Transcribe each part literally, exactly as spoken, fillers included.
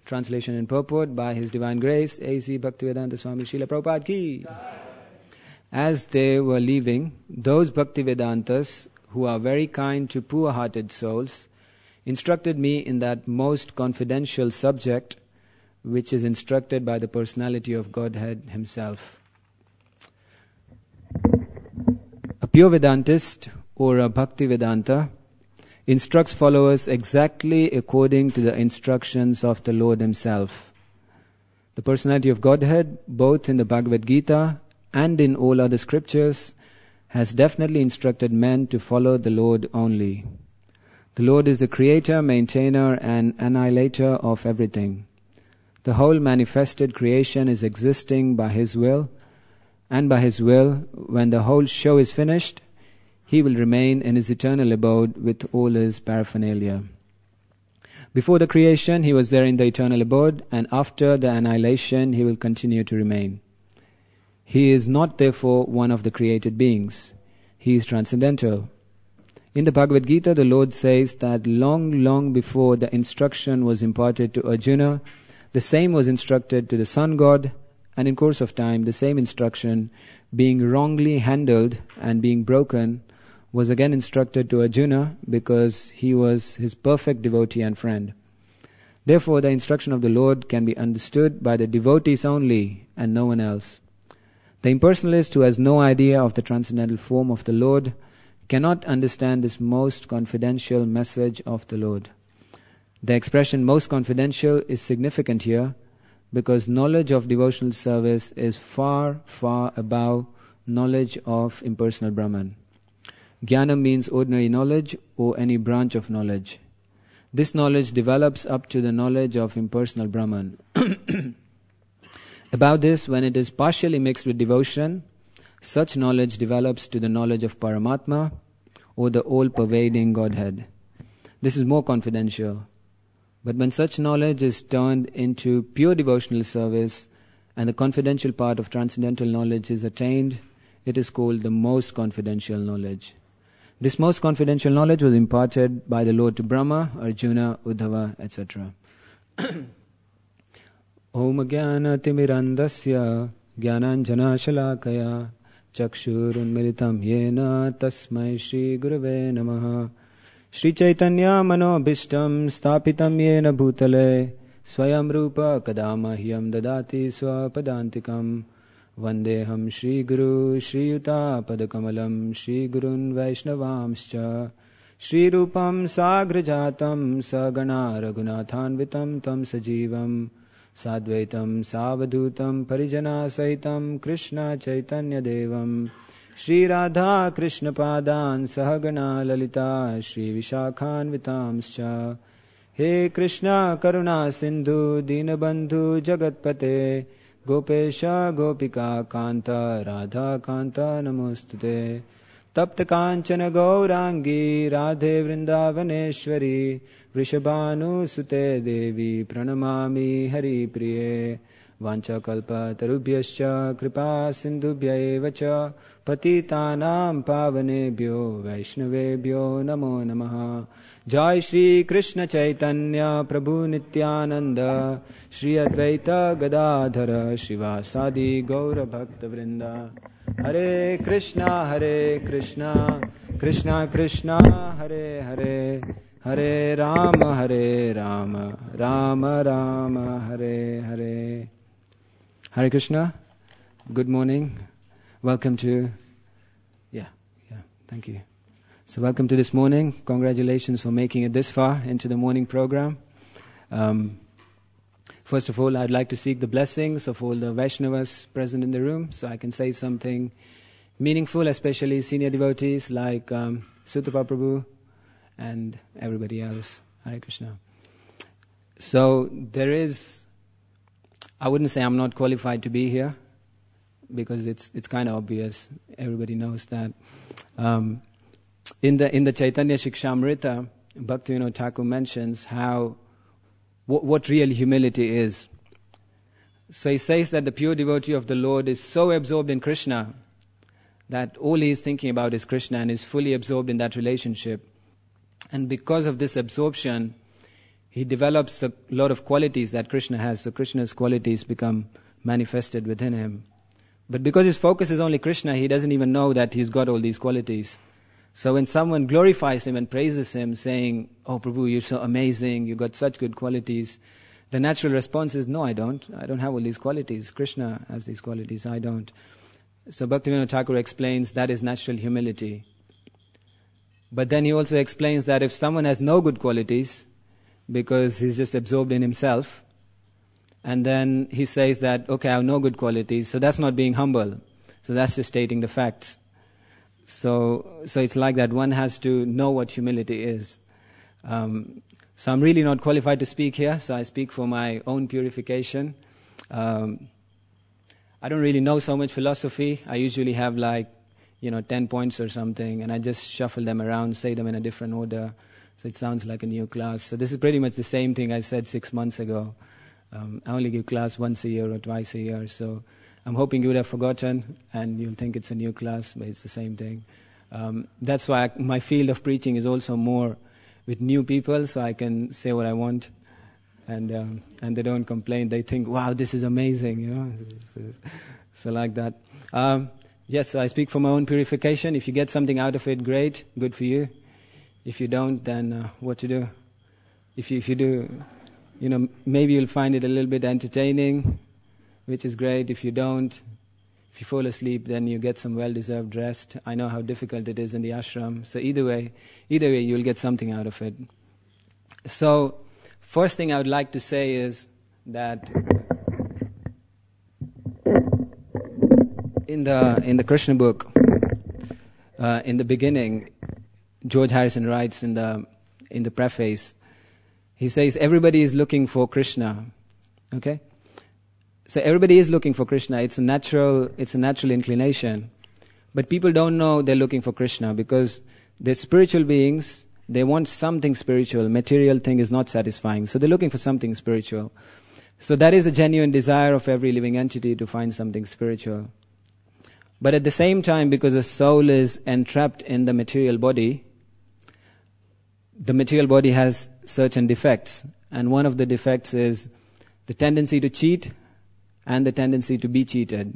Translation and purport by His Divine Grace, A C Bhaktivedanta Swami Srila Prabhupada Ki. As they were leaving, those Bhaktivedantas who are very kind to poor-hearted souls instructed me in that most confidential subject which is instructed by the personality of Godhead Himself. A pure Vedantist or a Bhaktivedanta instructs followers exactly according to the instructions of the Lord Himself. The personality of Godhead, both in the Bhagavad Gita and in all other scriptures, has definitely instructed men to follow the Lord only. The Lord is the creator, maintainer, and annihilator of everything. The whole manifested creation is existing by His will, and by His will, when the whole show is finished, He will remain in His eternal abode with all His paraphernalia. Before the creation, He was there in the eternal abode, and after the annihilation, He will continue to remain. He is not therefore one of the created beings. He is transcendental. In the Bhagavad Gita, the Lord says that long, long before the instruction was imparted to Arjuna, the same was instructed to the Sun God, and in course of time, the same instruction, being wrongly handled and being broken, was again instructed to Arjuna because he was his perfect devotee and friend. Therefore, the instruction of the Lord can be understood by the devotees only and no one else. The impersonalist who has no idea of the transcendental form of the Lord cannot understand this most confidential message of the Lord. The expression most confidential is significant here because knowledge of devotional service is far, far above knowledge of impersonal Brahman. Jnana means ordinary knowledge or any branch of knowledge. This knowledge develops up to the knowledge of impersonal Brahman. About this, when it is partially mixed with devotion, such knowledge develops to the knowledge of Paramatma or the all-pervading Godhead. This is more confidential. But when such knowledge is turned into pure devotional service and the confidential part of transcendental knowledge is attained, it is called the most confidential knowledge. This most confidential knowledge was imparted by the Lord to Brahma, Arjuna, Uddhava, et cetera. Om Jnana Timirandasya Jnananjana Shalakaya Chakshurunmilitam Yena Tasmai Shri Gurave Namaha Shri Chaitanya Manobhishtam Stapitam Yena Bhutale Swayam Rupa Kadamahyam Dadati Swapadantikam Vandeham Shri Guru Shri Yuta Padakamalam Shri Gurun Vaishnavamscha Shri Rupam Sagrajatam Sagana Raghunathanvitam Tam Sajivam Sadvaitam Savadhutam Parijana Saitam Krishna Chaitanya Devam Shri Radha Krishna Padan Sahagana Lalita Shri Vishakhanvitamscha He Krishna Karuna Sindhu Dinabandhu Jagatpate Gopesha Gopika Kanta Radha Kanta Namostute Tapta Kanchana Gaurangi Radhe Vrindavaneshwari Vrishabhanu Sute Devi Pranamami Hari Priye Vancha Kalpa Tarubhyascha Kripa Sindhubhya Evacha Patitanam Pavanebhyo Vaishnavebhyo Namo Namaha Jai Shri Krishna Chaitanya Prabhu Nityananda Shri Advaita Gadadhara Shivasadi Gaura Bhakta Vrinda Hare Krishna Hare Krishna Krishna Krishna Hare Hare Hare Rama Hare Rama Rama Rama Hare Hare. Hare Krishna. Good morning. Welcome to yeah yeah thank you. So welcome to this morning. Congratulations for making it this far into the morning program. Um, first of all, I'd like to seek the blessings of all the Vaishnavas present in the room so I can say something meaningful, especially senior devotees like um, Sutapa Prabhu and everybody else. Hare Krishna. So there is, I wouldn't say I'm not qualified to be here because it's it's kind of obvious. Everybody knows that. Um, in the in the Chaitanya Shikshamrita, Bhaktivinoda Thakur mentions how what, what real humility is. So he says that the pure devotee of the Lord is so absorbed in Krishna that all he is thinking about is Krishna and is fully absorbed in that relationship. And because of this absorption, he develops a lot of qualities that Krishna has. So Krishna's qualities become manifested within him. But because his focus is only Krishna, he doesn't even know that he's got all these qualities. So when someone glorifies him and praises him, saying, "Oh Prabhu, you're so amazing, you got such good qualities," the natural response is, "No, I don't. I don't have all these qualities. Krishna has these qualities, I don't." So Bhaktivinoda Thakur explains that is natural humility. But then he also explains that if someone has no good qualities, because he's just absorbed in himself, and then he says that, okay, I have no good qualities, so that's not being humble. So that's just stating the facts. So so it's like that. One has to know what humility is. Um, so I'm really not qualified to speak here, so I speak for my own purification. Um, I don't really know so much philosophy. I usually have like, you know, ten points or something, and I just shuffle them around, say them in a different order. So it sounds like a new class. So this is pretty much the same thing I said six months ago. Um, I only give class once a year or twice a year, so I'm hoping you would have forgotten and you'll think it's a new class, but it's the same thing. Um, that's why I, my field of preaching is also more with new people, so I can say what I want, and um, and they don't complain. They think, "Wow, this is amazing," you know. So like that. Um, yes, so I speak for my own purification. If you get something out of it, great, good for you. If you don't, then uh, what to do? If you if you do, you know, maybe you'll find it a little bit entertaining, which is great. If you don't, if you fall asleep, then you get some well-deserved rest. I know how difficult it is in the ashram. So either way, either way, you'll get something out of it. So, first thing I would like to say is that in the in the Krishna book, uh, in the beginning, George Harrison writes in the in the preface, he says everybody is looking for Krishna. Okay. So everybody is looking for Krishna. It's a natural, it's a natural inclination. But people don't know they're looking for Krishna because they're spiritual beings. They want something spiritual. Material thing is not satisfying. So they're looking for something spiritual. So that is a genuine desire of every living entity to find something spiritual. But at the same time, because the soul is entrapped in the material body, the material body has certain defects. And one of the defects is the tendency to cheat and the tendency to be cheated.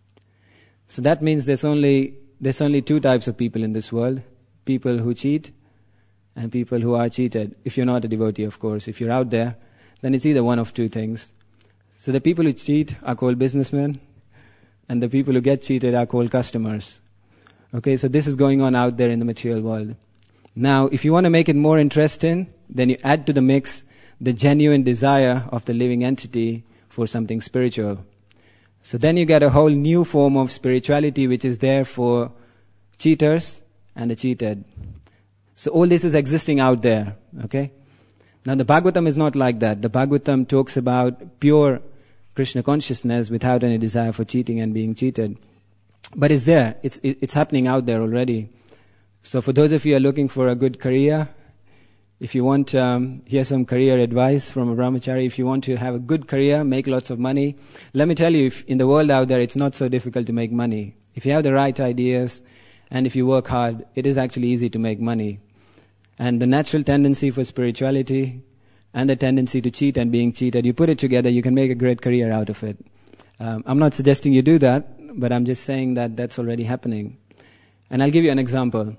So that means there's only there's only two types of people in this world. People who cheat and people who are cheated. If you're not a devotee, of course. If you're out there, then it's either one of two things. So the people who cheat are called businessmen, and the people who get cheated are called customers. Okay, so this is going on out there in the material world. Now, if you want to make it more interesting, then you add to the mix the genuine desire of the living entity for something spiritual. So then you get a whole new form of spirituality which is there for cheaters and the cheated. So all this is existing out there, okay? Now the Bhagavatam is not like that. The Bhagavatam talks about pure Krishna consciousness without any desire for cheating and being cheated. But it's there. It's it's happening out there already. So for those of you who are looking for a good career, if you want, um, here's some career advice from a brahmachari. If you want to have a good career, make lots of money, let me tell you, if in the world out there, it's not so difficult to make money. If you have the right ideas, and if you work hard, it is actually easy to make money. And the natural tendency for spirituality, and the tendency to cheat and being cheated, you put it together, you can make a great career out of it. Um, I'm not suggesting you do that, but I'm just saying that that's already happening. And I'll give you an example.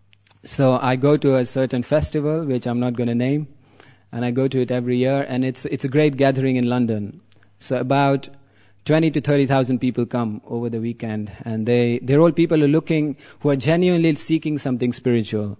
So I go to a certain festival, which I'm not going to name, and I go to it every year, and it's it's a great gathering in London. So about twenty to thirty thousand people come over the weekend, and they, they're all people who are looking, who are genuinely seeking something spiritual.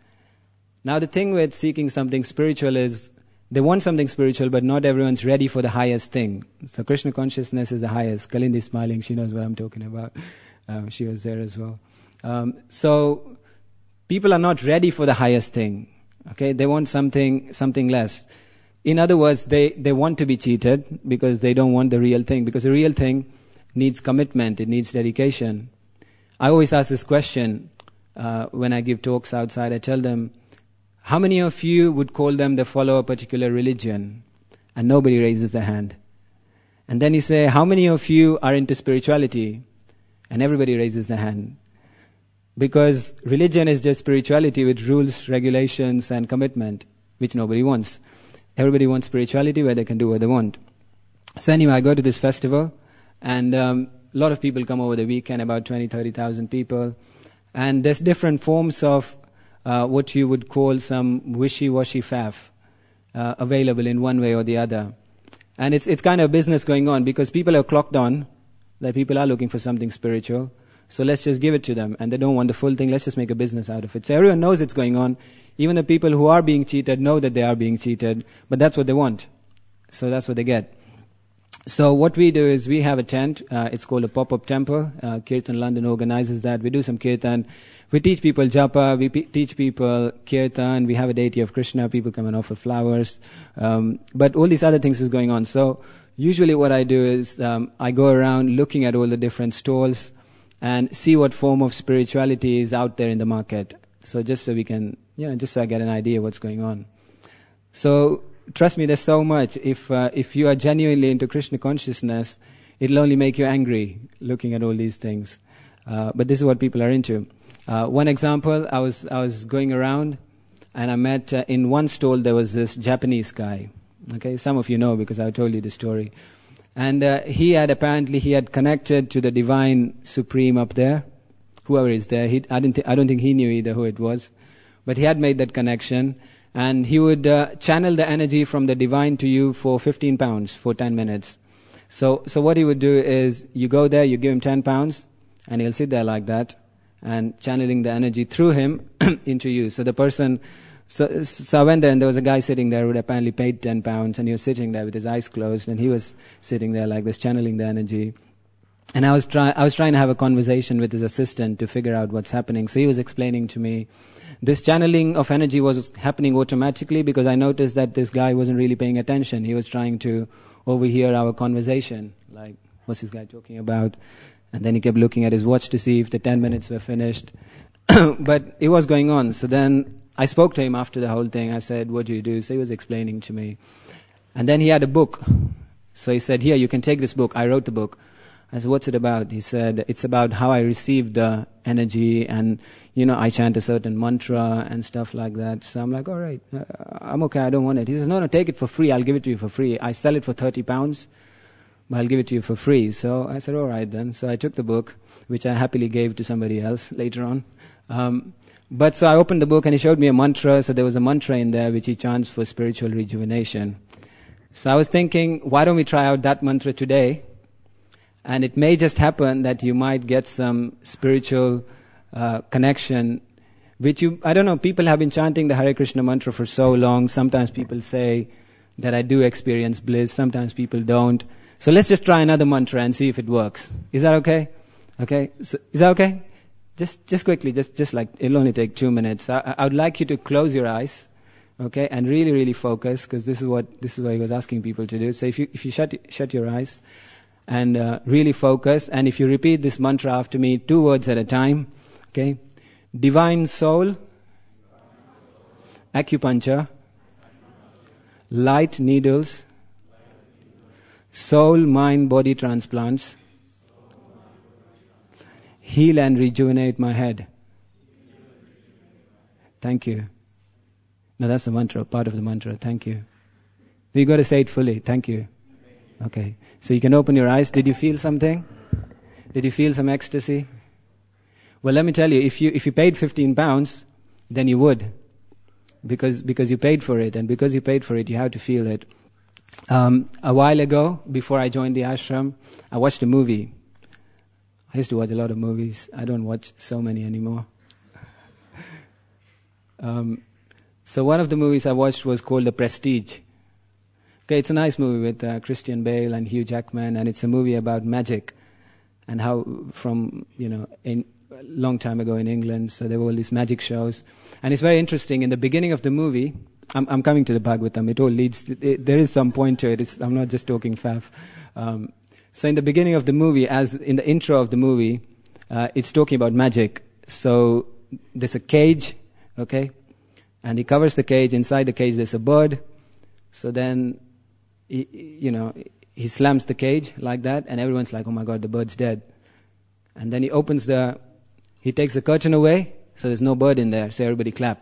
Now the thing with seeking something spiritual is, they want something spiritual, but not everyone's ready for the highest thing. So Krishna consciousness is the highest. Kalindi is smiling, she knows what I'm talking about. Um, she was there as well. Um, so... People are not ready for the highest thing. Okay, they want something something less. In other words, they, they want to be cheated because they don't want the real thing. Because the real thing needs commitment, it needs dedication. I always ask this question uh, when I give talks outside. I tell them, how many of you would call them they follow a particular religion? And nobody raises their hand. And then you say, how many of you are into spirituality? And everybody raises their hand. Because religion is just spirituality with rules, regulations, and commitment, which nobody wants. everybody wants spirituality where they can do what they want. So anyway, I go to this festival, and um, a lot of people come over the weekend, about twenty, thirty thousand people. And there's different forms of uh, what you would call some wishy-washy faff uh, available in one way or the other. And it's it's kind of business going on because people are clocked on that people are looking for something spiritual. So let's just give it to them. And they don't want the full thing. Let's just make a business out of it. So everyone knows it's going on. Even the people who are being cheated know that they are being cheated. But that's what they want. So that's what they get. So what we do is we have a tent. Uh, it's called a pop-up temple. Uh, Kirtan London organizes that. We do some kirtan. We teach people japa. We p- teach people kirtan. We have a deity of Krishna. People come and offer flowers. Um, but all these other things is going on. So usually what I do is um, I go around looking at all the different stalls and see what form of spirituality is out there in the market. So just so we can, you know, just so I get an idea of what's going on. So trust me, there's so much. If uh, if you are genuinely into Krishna consciousness, it'll only make you angry looking at all these things. Uh, but this is what people are into. Uh, one example, I was I was going around, and I met uh, in one stall there was this Japanese guy. Okay, some of you know because I told you the story. And uh, he had apparently he had connected to the Divine Supreme up there, whoever is there. He, I didn't th- I don't think he knew either who it was, but he had made that connection. And he would uh, channel the energy from the divine to you for fifteen pounds for ten minutes. So so what he would do is you go there, you give him ten pounds, and he'll sit there like that, and channeling the energy through him into you. So the person, so, so I went there, and there was a guy sitting there who had apparently paid ten pounds, and he was sitting there with his eyes closed, and he was sitting there like this, channeling the energy. And I was trying I was trying to have a conversation with his assistant to figure out what's happening. So he was explaining to me. This channeling of energy was happening automatically because I noticed that this guy wasn't really paying attention. He was trying to overhear our conversation. Like, what's this guy talking about? And then he kept looking at his watch to see if the ten minutes were finished. But it was going on. So then I spoke to him after the whole thing. I said, what do you do? So he was explaining to me. And then he had a book. So he said, here, you can take this book. I wrote the book. I said, what's it about? He said, it's about how I received the energy and, you know, I chant a certain mantra and stuff like that. So I'm like, all right, uh, I'm okay, I don't want it. He says, no, no, take it for free. I'll give it to you for free. I sell it for thirty pounds, but I'll give it to you for free. So I said, all right then. So I took the book, which I happily gave to somebody else later on. Um, but so I opened the book and he showed me a mantra. So there was a mantra in there which he chants for spiritual rejuvenation. So I was thinking, why don't we try out that mantra today? And it may just happen that you might get some spiritual uh, connection, which you, I don't know, people have been chanting the Hare Krishna mantra for so long. Sometimes people say that I do experience bliss. Sometimes people don't. So let's just try another mantra and see if it works. Is that okay? Okay. So, is that okay? Just, just quickly, just, just like, it'll only take two minutes. I, I would like you to close your eyes, okay, and really, really focus, because this is what, this is what he was asking people to do. So if you, if you shut, shut your eyes, and uh, really focus. And if you repeat this mantra after me, two words at a time, okay? Divine soul, acupuncture, light needles, soul, mind, body transplants, heal and rejuvenate my head. Thank you. Now that's the mantra, part of the mantra. Thank you. You got to say it fully. Thank you. Okay, so you can open your eyes. Did you feel something? Did you feel some ecstasy? Well, let me tell you, if you if you paid fifteen pounds, then you would, because because you paid for it, and because you paid for it, you have to feel it. Um, a while ago, before I joined the ashram, I watched a movie. I used to watch a lot of movies. I don't watch so many anymore. um, so one of the movies I watched was called The Prestige. Okay, it's a nice movie with uh, Christian Bale and Hugh Jackman, and it's a movie about magic and how from, you know, in, a long time ago in England, so there were all these magic shows. And it's very interesting. In the beginning of the movie, I'm, I'm coming to the Bhagavatam, it all leads, it, there is some point to it, it's, I'm not just talking faff. Um, so in the beginning of the movie, as in the intro of the movie, uh, it's talking about magic. So there's a cage, okay, and he covers the cage. Inside the cage there's a bird. So then, He, you know, he slams the cage like that, and everyone's like, oh my God, the bird's dead. And then he opens the, he takes the curtain away, so there's no bird in there, so everybody clap.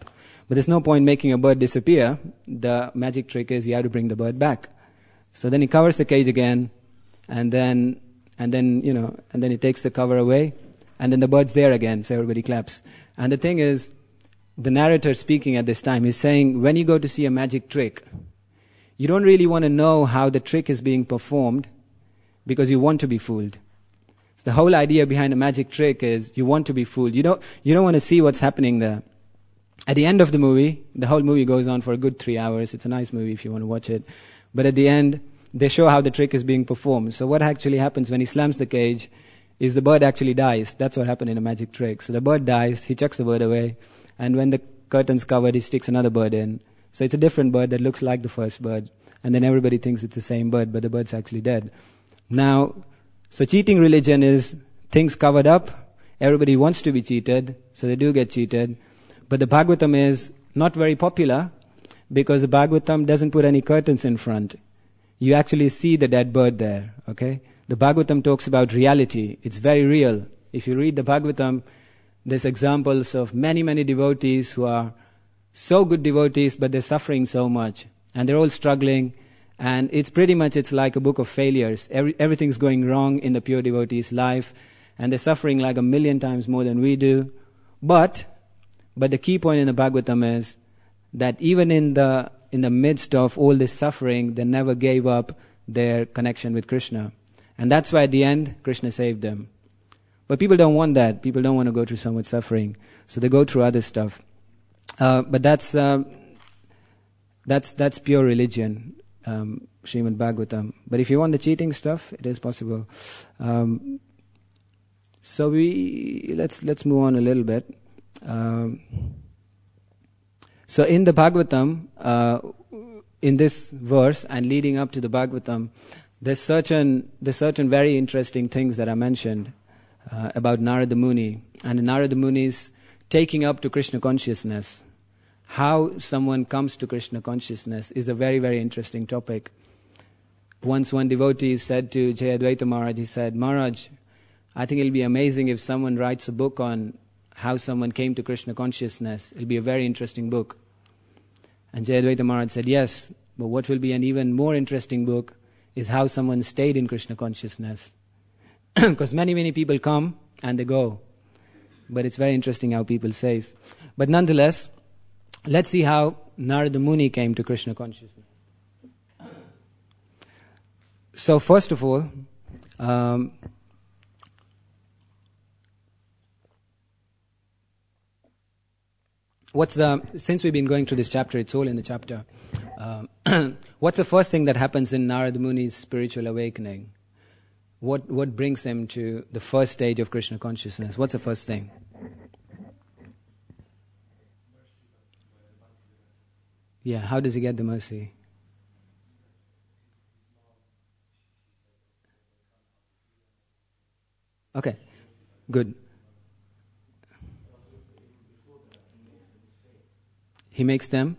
But there's no point making a bird disappear. The magic trick is you have to bring the bird back. So then he covers the cage again, and then, and then, you know, and then he takes the cover away, and then the bird's there again, so everybody claps. And the thing is, the narrator speaking at this time is saying, when you go to see a magic trick, you don't really want to know how the trick is being performed because you want to be fooled. So the whole idea behind a magic trick is you want to be fooled. You don't, you don't want to see what's happening there. At the end of the movie, the whole movie goes on for a good three hours. It's a nice movie if you want to watch it. But at the end, they show how the trick is being performed. So what actually happens when he slams the cage is the bird actually dies. That's what happened in a magic trick. So the bird dies, he chucks the bird away, and when the curtain's covered, he sticks another bird in. So it's a different bird that looks like the first bird. And then everybody thinks it's the same bird, but the bird's actually dead. Now, so cheating religion is things covered up. Everybody wants to be cheated, so they do get cheated. But the Bhagavatam is not very popular because the Bhagavatam doesn't put any curtains in front. You actually see the dead bird there, okay? The Bhagavatam talks about reality. It's very real. If you read the Bhagavatam, there's examples of many, many devotees who are so good devotees, but they're suffering so much. And they're all struggling. And it's pretty much, it's like a book of failures. Every, everything's going wrong in the pure devotee's life. And they're suffering like a million times more than we do. But, but the key point in the Bhagavatam is that even in the, in the midst of all this suffering, they never gave up their connection with Krishna. And that's why at the end, Krishna saved them. But people don't want that. People don't want to go through so much suffering. So they go through other stuff. Uh, but that's, uh, that's, that's pure religion, um, Srimad Bhagavatam. But if you want the cheating stuff, it is possible. Um, so we, let's, let's move on a little bit. Um, so in the Bhagavatam, uh, in this verse and leading up to the Bhagavatam, there's certain, there's certain very interesting things that are mentioned. Uh, about Narada Muni and Narada Muni's taking up to Krishna consciousness. How someone comes to Krishna consciousness is a very, very interesting topic. Once one devotee said to Jayadvaita Maharaj, he said, Maharaj, I think it'll be amazing if someone writes a book on how someone came to Krishna consciousness. It'll be a very interesting book. And Jayadvaita Maharaj said, yes, but what will be an even more interesting book is how someone stayed in Krishna consciousness. Because many, many people come and they go. But it's very interesting how people say. But nonetheless, let's see how Narada Muni came to Krishna consciousness. So first of all, um, what's the, since we've been going through this chapter, it's all in the chapter. Um, what's the first thing that happens in Narada Muni's spiritual awakening? What what brings him to the first stage of Krishna consciousness? What's the first thing? Yeah, how does he get the mercy? Okay, good. He makes them?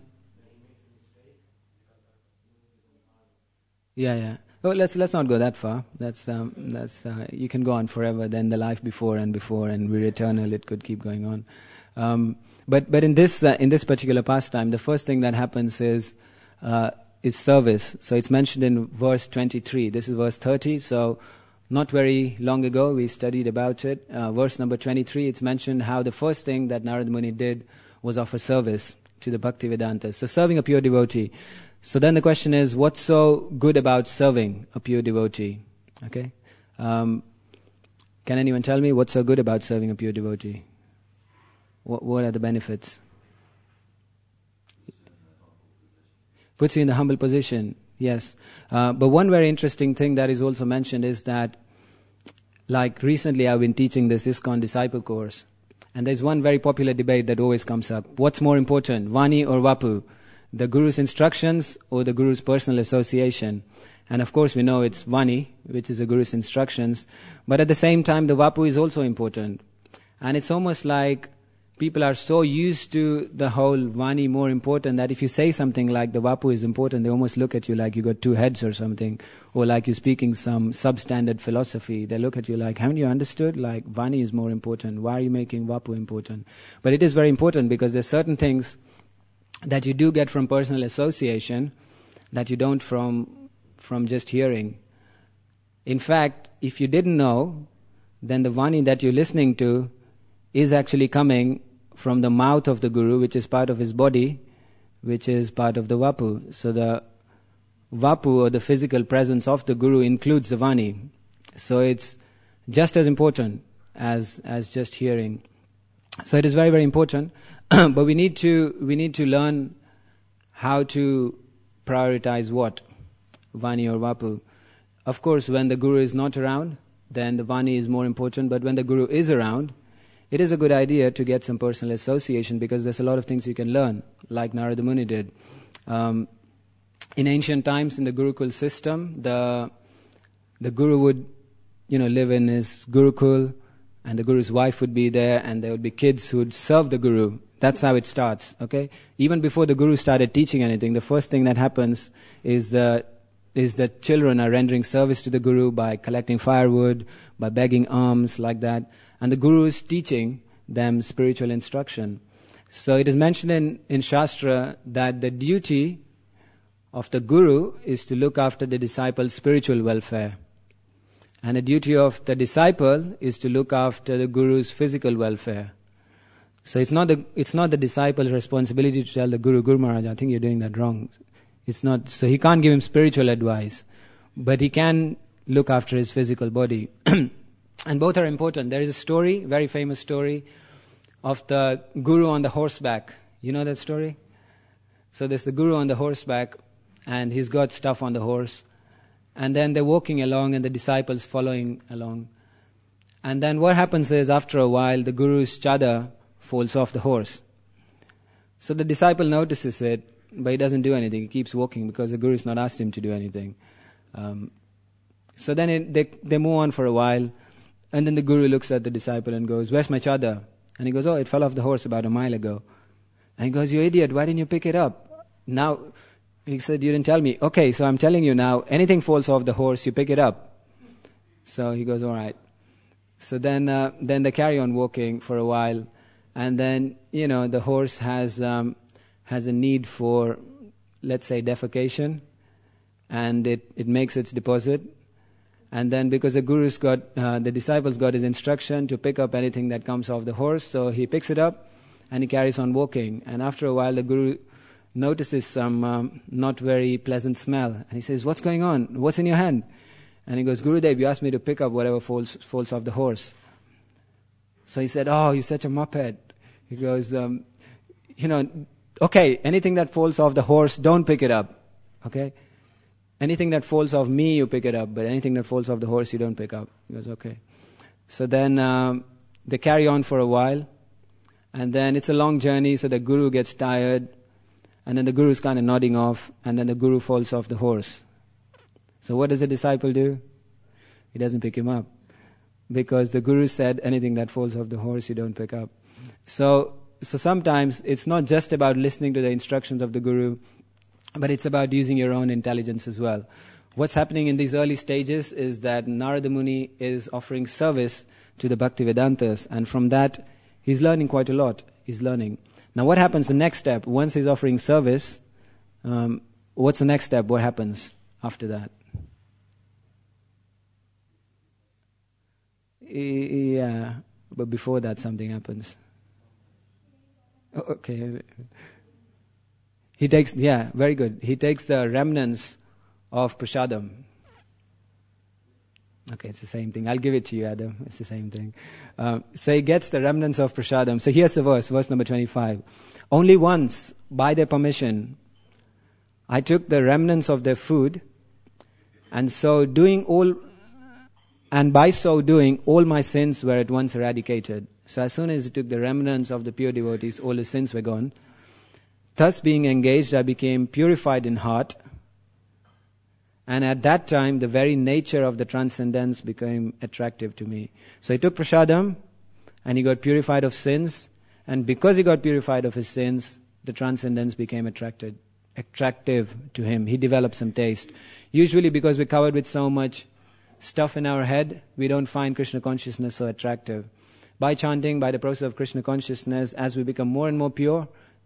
Yeah, yeah. Oh, let's let's not go that far. That's um, that's uh, you can go on forever. Then the life before and before, and we're eternal. It could keep going on. Um, but but in this uh, in this particular pastime, the first thing that happens is uh, is service. So it's mentioned in verse twenty-three. This is verse thirty. So not very long ago we studied about it. Uh, verse number twenty-three. It's mentioned how the first thing that Narada Muni did was offer service to the Bhaktivedanta. So serving a pure devotee. So then the question is, what's so good about serving a pure devotee? Okay, um, can anyone tell me what's so good about serving a pure devotee? What, what are the benefits? Puts you in the humble position. Yes, uh, but one very interesting thing that is also mentioned is that, like recently, I've been teaching this ISKCON disciple course, and there's one very popular debate that always comes up: what's more important, Vani or Vapu? The Guru's instructions or the Guru's personal association? And of course we know it's Vani, which is the Guru's instructions, but at the same time the Vapu is also important. And it's almost like people are so used to the whole Vani more important that if you say something like the Vapu is important, they almost look at you like you got two heads or something, or like you're speaking some substandard philosophy. They look at you like, haven't you understood? Like, Vani is more important. Why are you making Vapu important? But it is very important because there's certain things that you do get from personal association, that you don't from from just hearing. In fact, if you didn't know, then the Vani that you're listening to is actually coming from the mouth of the Guru, which is part of his body, which is part of the Vapu. So the Vapu, or the physical presence of the Guru, includes the Vani. So it's just as important as as just hearing. So it is very, very important. But we need to we need to learn how to prioritize what? Vani or Vapu. Of course, when the Guru is not around, then the Vani is more important. But when the Guru is around, it is a good idea to get some personal association, because there's a lot of things you can learn, like Narada Muni did. Um, in ancient times, in the Gurukul system, the the Guru would, you know, live in his Gurukul, and the Guru's wife would be there, and there would be kids who would serve the Guru. That's how it starts, okay? Even before the Guru started teaching anything, the first thing that happens is the is that children are rendering service to the Guru by collecting firewood, by begging alms, like that. And the Guru is teaching them spiritual instruction. So it is mentioned in, in Shastra that the duty of the Guru is to look after the disciple's spiritual welfare. And the duty of the disciple is to look after the Guru's physical welfare. So it's not the it's not the disciple's responsibility to tell the Guru, Guru Maharaj, I think you're doing that wrong. It's not, so he can't give him spiritual advice, but he can look after his physical body. And both are important. There is a story, very famous story, of the Guru on the horseback. You know that story? So there's the Guru on the horseback, and he's got stuff on the horse. And then they're walking along, and the disciples following along. And then what happens is, after a while, the Guru's chadar falls off the horse. So the disciple notices it, but he doesn't do anything. He keeps walking because the Guru's not asked him to do anything. Um, so then it, they they move on for a while, and then the Guru looks at the disciple and goes, "Where's my chadar?" And he goes, "Oh, it fell off the horse about a mile ago." And he goes, "You idiot, why didn't you pick it up?" Now, he said, "You didn't tell me." "Okay, so I'm telling you now, anything falls off the horse, you pick it up." So he goes, "All right." So then uh, then they carry on walking for a while, and then, you know, the horse has um, has a need for, let's say, defecation, and it, it makes its deposit. And then because the Guru's got, uh, the disciples got his instruction to pick up anything that comes off the horse, so he picks it up and he carries on walking. And after a while, the Guru notices some um, not very pleasant smell. And he says, "What's going on? What's in your hand?" And he goes, "Gurudev, you asked me to pick up whatever falls, falls off the horse." So he said, "Oh, you're such a muppet." He goes, um, you know, okay, anything that falls off the horse, don't pick it up, okay? Anything that falls off me, you pick it up, but anything that falls off the horse, you don't pick up. He goes, "Okay." So then um, they carry on for a while, and then it's a long journey, so the Guru gets tired, and then the Guru's kind of nodding off, and then the Guru falls off the horse. So what does the disciple do? He doesn't pick him up, because the Guru said, anything that falls off the horse, you don't pick up. So So sometimes it's not just about listening to the instructions of the Guru, but it's about using your own intelligence as well. What's happening in these early stages is that Narada Muni is offering service to the Bhaktivedantas, and from that he's learning quite a lot. He's learning. Now what happens the next step? Once he's offering service, um, what's the next step? What happens after that? Yeah, but before that something happens. Okay. He takes, yeah, very good. He takes the remnants of prasadam. Okay, it's the same thing. I'll give it to you, Adam. It's the same thing. Um, so he gets the remnants of prasadam. So here's the verse, verse number twenty-five. "Only once, by their permission, I took the remnants of their food, and so doing all, and by so doing, all my sins were at once eradicated." So as soon as he took the remnants of the pure devotees, all his sins were gone. "Thus being engaged, I became purified in heart. And at that time, the very nature of the transcendence became attractive to me." So he took prasadam, and he got purified of sins. And because he got purified of his sins, the transcendence became attracted, attractive to him. He developed some taste. Usually because we're covered with so much stuff in our head, we don't find Krishna consciousness so attractive. By chanting, by the process of Krishna consciousness, as we become more and more pure,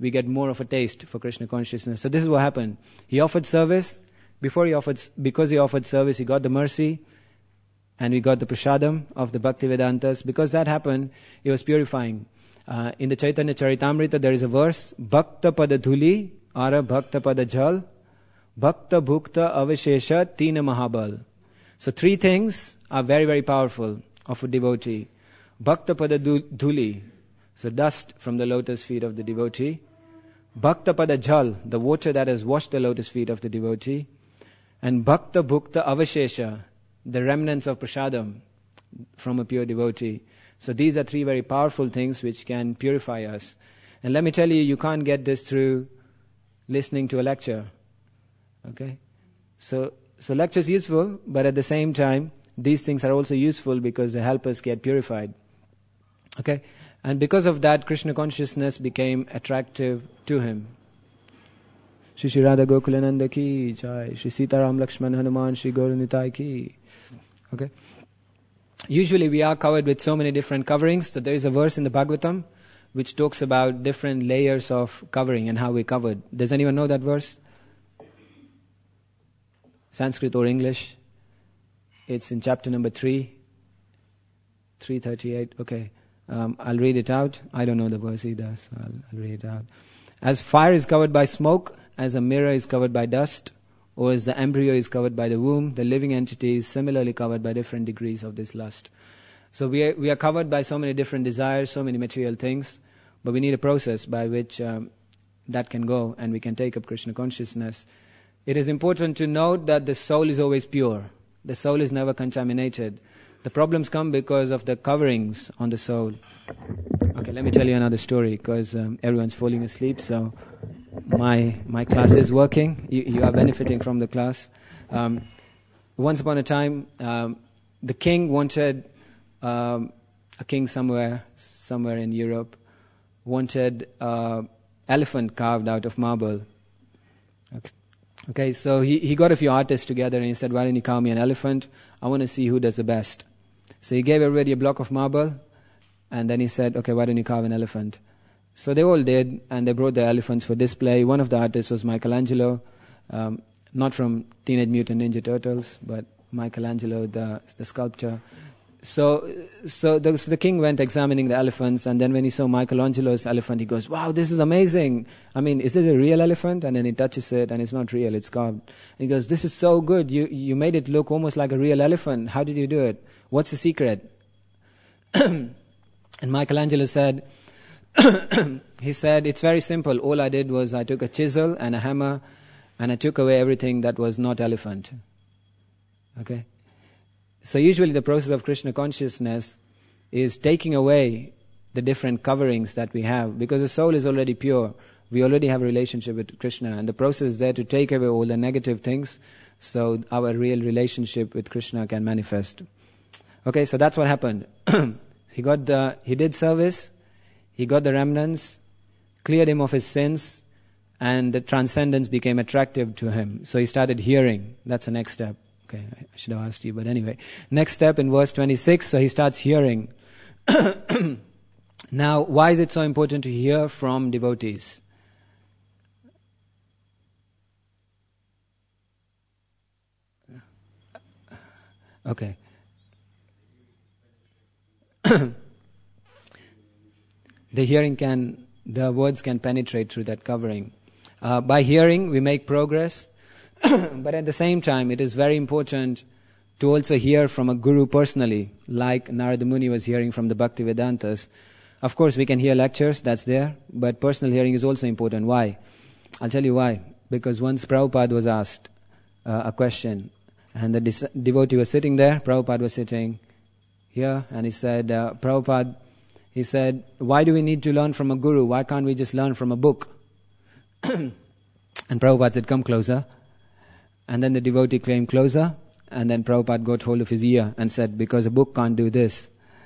we get more of a taste for Krishna consciousness. So this is what happened. He offered service. Before he offered, because he offered service, he got the mercy, and we got the prasadam of the Bhaktivedantas. Because that happened, it was purifying. Uh, in the Chaitanya Charitamrita, there is a verse, Bhakta pada dhuli, ara bhakta pada jal, bhakta bhukta avashesha tina mahabal. So three things are very, very powerful of a devotee. Bhakta pada dhuli, so dust from the lotus feet of the devotee. Bhakta pada jal, the water that has washed the lotus feet of the devotee. And bhakta bhukta avashesha, the remnants of prasadam from a pure devotee. So these are three very powerful things which can purify us. And let me tell you, you can't get this through listening to a lecture. Okay? So, so lecture is useful, but at the same time, these things are also useful because they help us get purified. Okay? And because of that, Krishna consciousness became attractive to him. Shri Shri Radha Gokulananda ki jai, Shri Sitaram Lakshman Hanuman Shri Gauranitai ki. Okay? Usually we are covered with so many different coverings. So there is a verse in the Bhagavatam which talks about different layers of covering and how we're covered. Does anyone know that verse? Sanskrit or English? It's in chapter number three, three thirty-eight. Okay. Um, I'll read it out. I don't know the verse either, so I'll, I'll read it out. As fire is covered by smoke, as a mirror is covered by dust, or as the embryo is covered by the womb, the living entity is similarly covered by different degrees of this lust. So we are, we are covered by so many different desires, so many material things, but we need a process by which um, that can go and we can take up Krishna consciousness. It is important to note that the soul is always pure. The soul is never contaminated. The problems come because of the coverings on the soul. Okay, let me tell you another story because um, everyone's falling asleep, so my my class is working. You, you are benefiting from the class. Um, once upon a time, um, the king wanted, um, a king somewhere, somewhere in Europe, wanted an elephant carved out of marble. Okay. Okay, so he, he got a few artists together and he said, why don't you carve me an elephant? I want to see who does the best. So he gave everybody a block of marble and then he said, okay, why don't you carve an elephant? So they all did and they brought the elephants for display. One of the artists was Michelangelo, um, not from Teenage Mutant Ninja Turtles, but Michelangelo, the, the sculptor. So so the, so the king went examining the elephants, and then when he saw Michelangelo's elephant, he goes, wow, this is amazing. I mean, is it a real elephant? And then he touches it, and it's not real, it's carved. And he goes, this is so good. You, you made it look almost like a real elephant. How did you do it? What's the secret? And Michelangelo said, he said, it's very simple. All I did was I took a chisel and a hammer, and I took away everything that was not elephant. Okay? So usually the process of Krishna consciousness is taking away the different coverings that we have. Because the soul is already pure. We already have a relationship with Krishna. And the process is there to take away all the negative things so our real relationship with Krishna can manifest. Okay, so that's what happened. he got the, he did service, he got the remnants, cleared him of his sins, and the transcendence became attractive to him. So he started hearing. That's the next step. Okay, I should have asked you, but anyway. Next step in verse twenty-six, so he starts hearing. Now, why is it so important to hear from devotees? Okay. The hearing can, the words can penetrate through that covering. Uh, by hearing, we make progress. But at the same time, it is very important to also hear from a guru personally, like Narada Muni was hearing from the Bhaktivedantas. Of course, we can hear lectures, that's there, but personal hearing is also important. Why? I'll tell you why. Because once Prabhupada was asked uh, a question, and the dis- devotee was sitting there, Prabhupada was sitting here, and he said, uh, Prabhupada, he said, why do we need to learn from a guru? Why can't we just learn from a book? And Prabhupada said, come closer. And then the devotee came closer, and then Prabhupada got hold of his ear and said, because a book can't do this.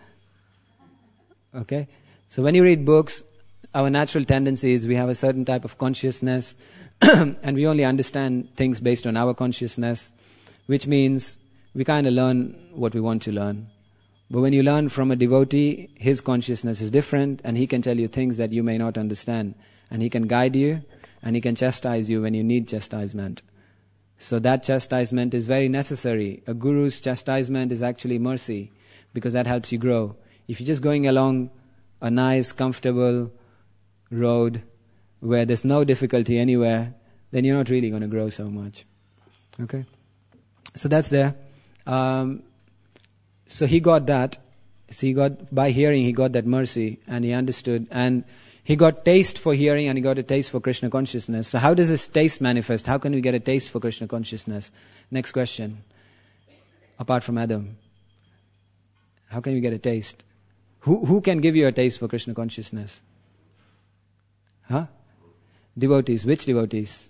Okay? So when you read books, our natural tendency is we have a certain type of consciousness, and we only understand things based on our consciousness, which means we kind of learn what we want to learn. But when you learn from a devotee, his consciousness is different, and he can tell you things that you may not understand. and He can guide you, and He can chastise you when you need chastisement. So that chastisement is very necessary. A guru's chastisement is actually mercy, because that helps you grow. If you're just going along a nice, comfortable road where there's no difficulty anywhere, then you're not really going to grow so much. Okay? So that's there. Um, so he got that. So he got, by hearing, he got that mercy, and he understood, and he got taste for hearing, and he got a taste for Krishna consciousness. So how does this taste manifest? How can we get a taste for Krishna consciousness? Next question. Apart from Adam, how can we get a taste? Who who can give you a taste for Krishna consciousness? Huh? Devotees. Which devotees?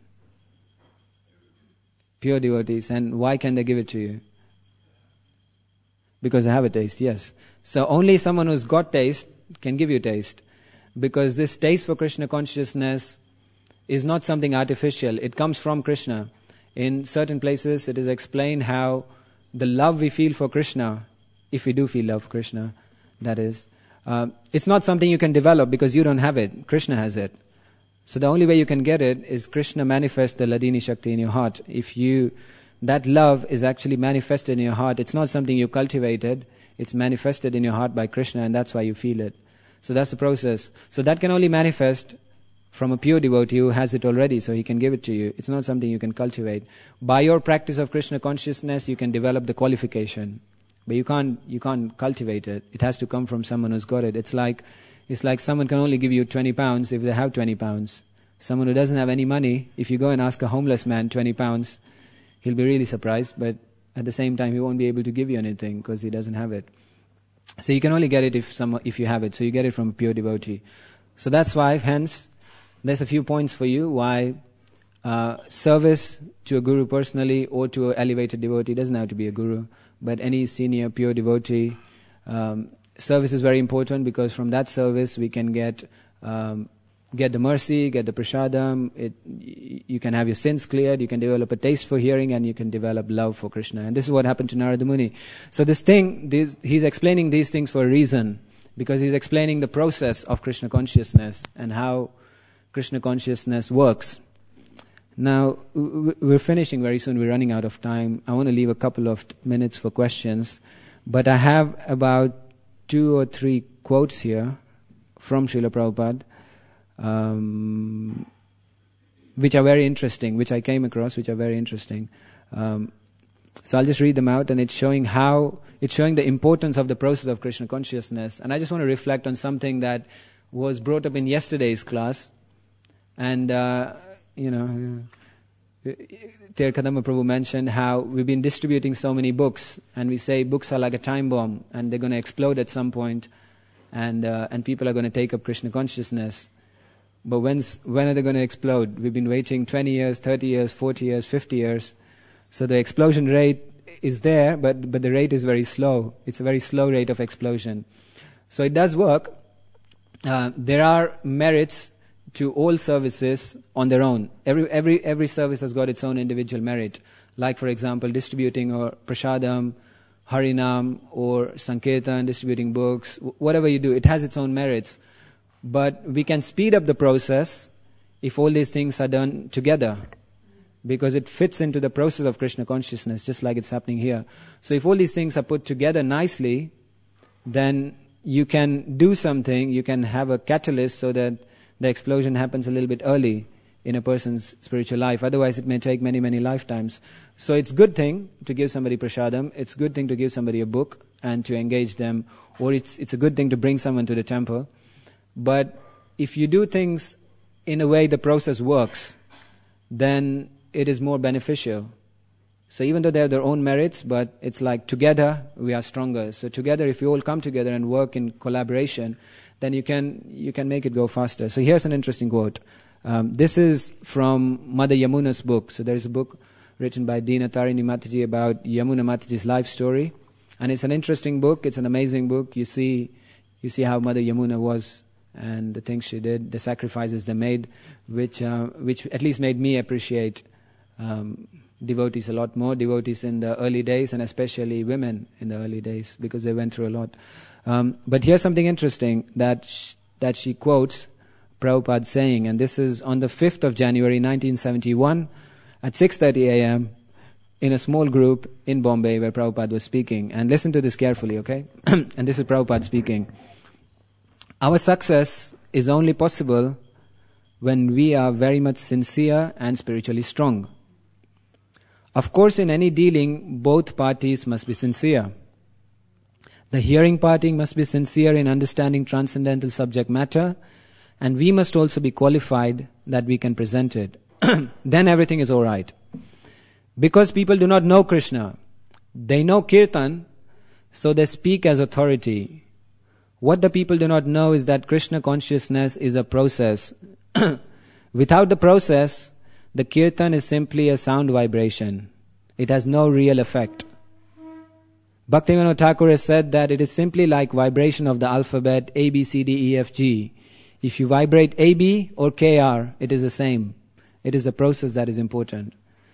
Pure devotees. And why can they give it to you? Because they have a taste, yes. So only someone who's got taste can give you taste. Because this taste for Krishna consciousness is not something artificial. It comes from Krishna. In certain places it is explained how the love we feel for Krishna, if we do feel love for Krishna, that is, uh, it's not something you can develop because you don't have it. Krishna has it. So the only way you can get it is Krishna manifests the Ladini Shakti in your heart. If you, that love is actually manifested in your heart. It's not something you cultivated. It's manifested in your heart by Krishna, and that's why you feel it. So that's the process. So that can only manifest from a pure devotee who has it already, so he can give it to you. It's not something you can cultivate. By your practice of Krishna consciousness, you can develop the qualification. But you can't you can't cultivate it. It has to come from someone who's got it. It's like it's like someone can only give you twenty pounds if they have twenty pounds. Someone who doesn't have any money, if you go and ask a homeless man twenty pounds, he'll be really surprised, but at the same time he won't be able to give you anything because he doesn't have it. So you can only get it if some if you have it. So you get it from a pure devotee. So that's why, hence, there's a few points for you why uh, service to a guru personally or to an elevated devotee, doesn't have to be a guru, but any senior pure devotee, um, service is very important, because from that service we can get um, get the mercy, get the prasadam. It, you can have your sins cleared, you can develop a taste for hearing, and you can develop love for Krishna. And this is what happened to Narada Muni. So this thing, this, he's explaining these things for a reason, because he's explaining the process of Krishna consciousness and how Krishna consciousness works. Now, we're finishing very soon. We're running out of time. I want to leave a couple of minutes for questions. But I have about two or three quotes here from Srila Prabhupada, um, which are very interesting, which I came across, which are very interesting. Um, so I'll just read them out, and it's showing how, it's showing the importance of the process of Krishna consciousness. And I just want to reflect on something that was brought up in yesterday's class. And, uh, you know, Ter Kadamba Prabhu mentioned how we've been distributing so many books, and we say books are like a time bomb, and they're going to explode at some point, and uh, and people are going to take up Krishna consciousness. But when's, when are they going to explode? We've been waiting twenty years, thirty years, forty years, fifty years. So the explosion rate is there, but, but the rate is very slow. It's a very slow rate of explosion. So it does work. Uh, there are merits to all services on their own. Every every every service has got its own individual merit. Like, for example, distributing or prasadam, harinam, or sankirtan, distributing books, whatever you do, it has its own merits. But we can speed up the process if all these things are done together, because it fits into the process of Krishna consciousness, just like it's happening here. So if all these things are put together nicely, then you can do something, you can have a catalyst so that the explosion happens a little bit early in a person's spiritual life. Otherwise, it may take many, many lifetimes. So it's a good thing to give somebody prasadam. It's a good thing to give somebody a book and to engage them. Or it's it's a good thing to bring someone to the temple. But if you do things in a way the process works, then it is more beneficial. So even though they have their own merits, but it's like together we are stronger. So together, if you all come together and work in collaboration, then you can you can make it go faster. So here's an interesting quote. Um, this is from Mother Yamuna's book. So there is a book written by Dina Tarini Mataji about Yamuna Mataji's life story, and it's an interesting book. It's an amazing book. You see, you see how Mother Yamuna was and the things she did, the sacrifices they made, which uh, which at least made me appreciate um, devotees a lot more. Devotees in the early days, and especially women in the early days, because they went through a lot. Um, but here's something interesting that sh- that she quotes Prabhupada saying, and this is on the fifth of January nineteen seventy-one at six thirty a.m. in a small group in Bombay where Prabhupada was speaking. And listen to this carefully, okay? And this is Prabhupada speaking. Our success is only possible when we are very much sincere and spiritually strong. Of course, in any dealing, both parties must be sincere. The hearing party must be sincere in understanding transcendental subject matter, and we must also be qualified that we can present it. Then everything is all right. Because people do not know Krishna, they know Kirtan, so they speak as authority. What the people do not know is that Krishna consciousness is a process. Without the process, the Kirtan is simply a sound vibration. It has no real effect. Bhaktivinoda Thakur has said that it is simply like vibration of the alphabet A, B, C, D, E, F, G. If you vibrate A, B or K, R, it is the same. It is the process that is important.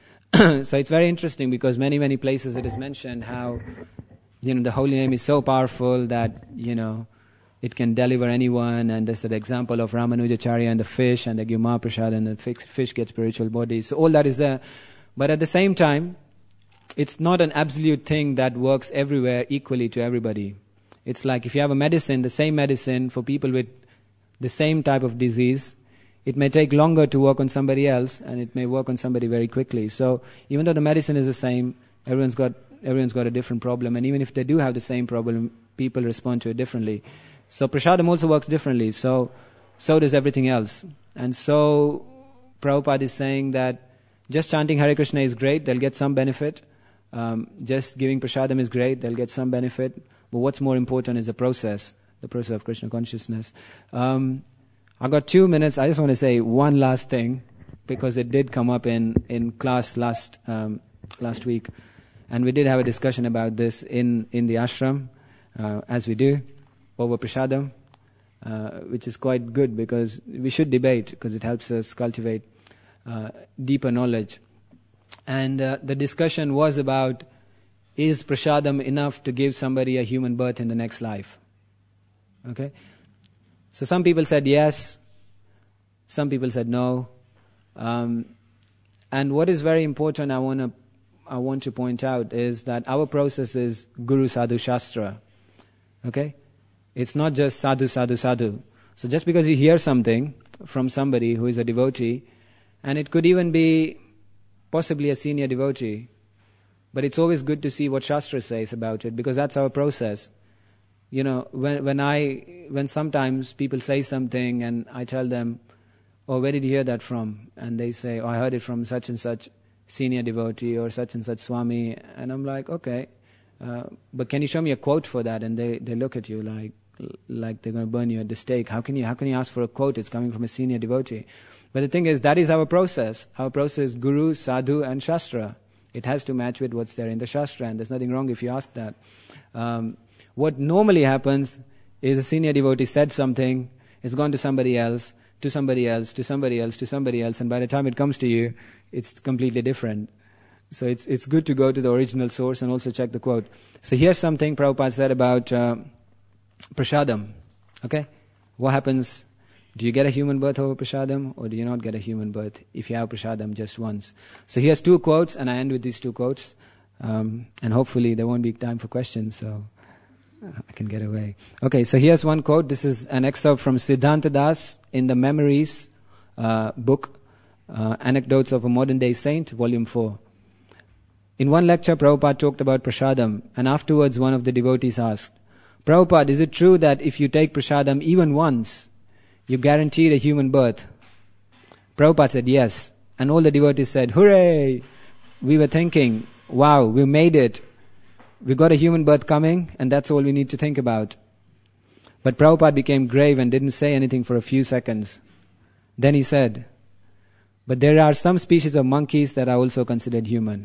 So it's very interesting because many, many places it is mentioned how, you know, the holy name is so powerful that, you know, it can deliver anyone. And there's the example of Ramanujacharya and the fish, and the give Mahaprasad and the fish gets spiritual bodies. So all that is there. But at the same time, it's not an absolute thing that works everywhere equally to everybody. It's like if you have a medicine, the same medicine for people with the same type of disease, it may take longer to work on somebody else, and it may work on somebody very quickly. So even though the medicine is the same, everyone's got everyone's got a different problem. And even if they do have the same problem, people respond to it differently. So prasadam also works differently. So so does everything else. And so Prabhupada is saying that just chanting Hare Krishna is great, they'll get some benefit. Um, just giving prasadam is great, they'll get some benefit. But what's more important is the process, the process of Krishna consciousness. Um, I got two minutes. I just want to say one last thing, because it did come up in, in class last um, last week. And we did have a discussion about this in, in the ashram, uh, as we do, over prasadam, uh, which is quite good because we should debate, because it helps us cultivate uh, deeper knowledge. And uh, the discussion was about, is prasadam enough to give somebody a human birth in the next life? Okay? So some people said yes, some people said no. Um, and what is very important, I want to I want to point out, is that our process is Guru Sadhu Shastra. Okay? It's not just sadhu, sadhu, sadhu. So just because you hear something from somebody who is a devotee, and it could even be possibly a senior devotee, but it's always good to see what Shastra says about it, because that's our process. You know, when when I when sometimes people say something and I tell them, "Oh, where did you hear that from?" And they say, "Oh, I heard it from such and such senior devotee or such and such Swami," and I'm like, "Okay, uh, but can you show me a quote for that?" And they, they look at you like like they're going to burn you at the stake. How can you how can you ask for a quote? It's coming from a senior devotee. But the thing is, that is our process. Our process is Guru, Sadhu, and Shastra. It has to match with what's there in the Shastra, and there's nothing wrong if you ask that. Um, What normally happens is a senior devotee said something, it's gone to somebody else, to somebody else, to somebody else, to somebody else, and by the time it comes to you, it's completely different. So it's it's good to go to the original source and also check the quote. So here's something Prabhupada said about uh, prasadam. Okay? What happens? Do you get a human birth over prasadam, or do you not get a human birth if you have prasadam just once? So here's two quotes, and I end with these two quotes. Um, and hopefully there won't be time for questions, so I can get away. Okay, so here's one quote. This is an excerpt from Siddhanta Das in the Memories uh, book, uh, Anecdotes of a Modern Day Saint, Volume four. In one lecture, Prabhupada talked about prasadam, and afterwards one of the devotees asked, "Prabhupada, is it true that if you take prasadam even once, you're guaranteed a human birth?" Prabhupada said yes, and all the devotees said, "Hooray!" We were thinking, wow, we made it. We got a human birth coming, and that's all we need to think about. But Prabhupada became grave and didn't say anything for a few seconds. Then he said, "But there are some species of monkeys that are also considered human."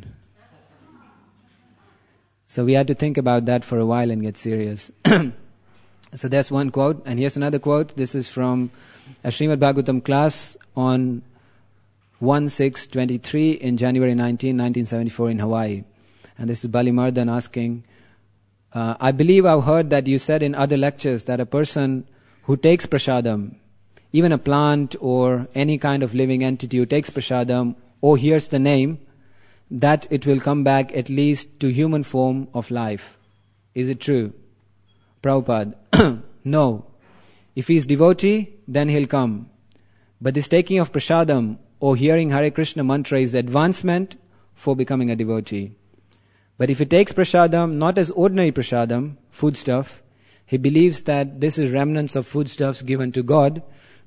So we had to think about that for a while and get serious. So that's one quote. And here's another quote. This is from a Srimad Bhagavatam class on one six twenty-three in January nineteenth, nineteen seventy-four in Hawaii. And this is Bali Mardan asking, uh, I believe I've heard that you said in other lectures that a person who takes prasadam, even a plant or any kind of living entity who takes prasadam or hears the name, that it will come back at least to human form of life. Is it true? Prabhupada, no. If he is devotee, then he'll come. But this taking of prasadam or hearing Hare Krishna mantra is advancement for becoming a devotee. But if he takes prasadam not as ordinary prasadam, foodstuff, he believes that this is remnants of foodstuffs given to God.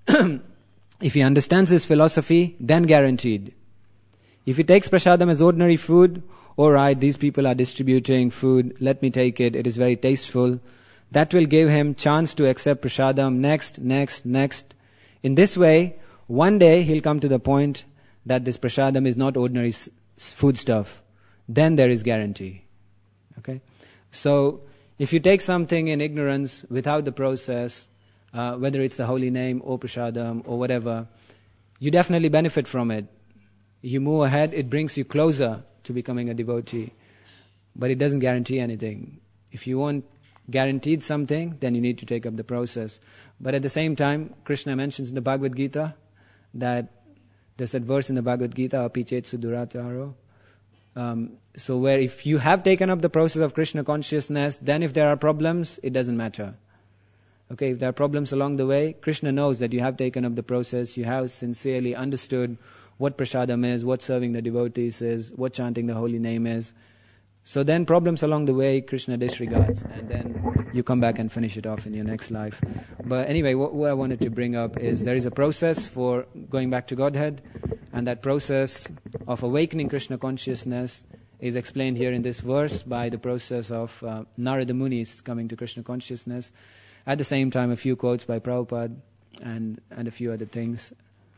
If he understands this philosophy, then guaranteed. If he takes prasadam as ordinary food, all right, these people are distributing food, let me take it, it is very tasteful. That will give him chance to accept prasadam next, next, next. In this way, one day he'll come to the point that this prasadam is not ordinary s- foodstuff. Then there is guarantee. Okay? So, if you take something in ignorance without the process, uh, whether it's the holy name or prasadam or whatever, you definitely benefit from it. You move ahead, it brings you closer to becoming a devotee. But it doesn't guarantee anything. If you want guaranteed something, then you need to take up the process. But at the same time, Krishna mentions in the Bhagavad Gita that there's that verse in the Bhagavad Gita, apichet sudurataro. Um, so where if you have taken up the process of Krishna consciousness, then if there are problems, it doesn't matter. Okay, if there are problems along the way, Krishna knows that you have taken up the process, you have sincerely understood what prasadam is, what serving the devotees is, what chanting the holy name is. So then problems along the way, Krishna disregards, and then you come back and finish it off in your next life. But anyway, what, what I wanted to bring up is there is a process for going back to Godhead, and that process of awakening Krishna consciousness is explained here in this verse by the process of uh, Narada Muni's coming to Krishna consciousness. At the same time, a few quotes by Prabhupada and, and a few other things.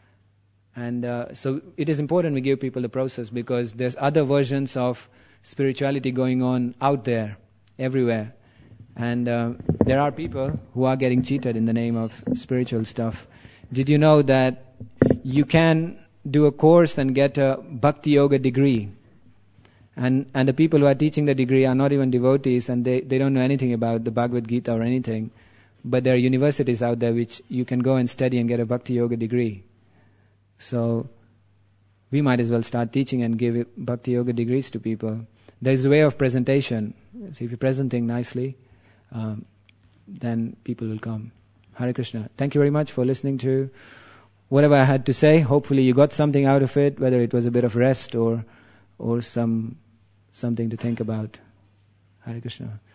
And uh, so it is important we give people the process because there's other versions of spirituality going on out there, everywhere. And uh, there are people who are getting cheated in the name of spiritual stuff. Did you know that you can do a course and get a Bhakti Yoga degree? And and the people who are teaching the degree are not even devotees and they, they don't know anything about the Bhagavad Gita or anything. But there are universities out there which you can go and study and get a Bhakti Yoga degree. So we might as well start teaching and give Bhakti Yoga degrees to people. There is a way of presentation. So if you're presenting nicely, um, then people will come. Hare Krishna. Thank you very much for listening to whatever I had to say. Hopefully you got something out of it, whether it was a bit of rest or or some something to think about. Hare Krishna.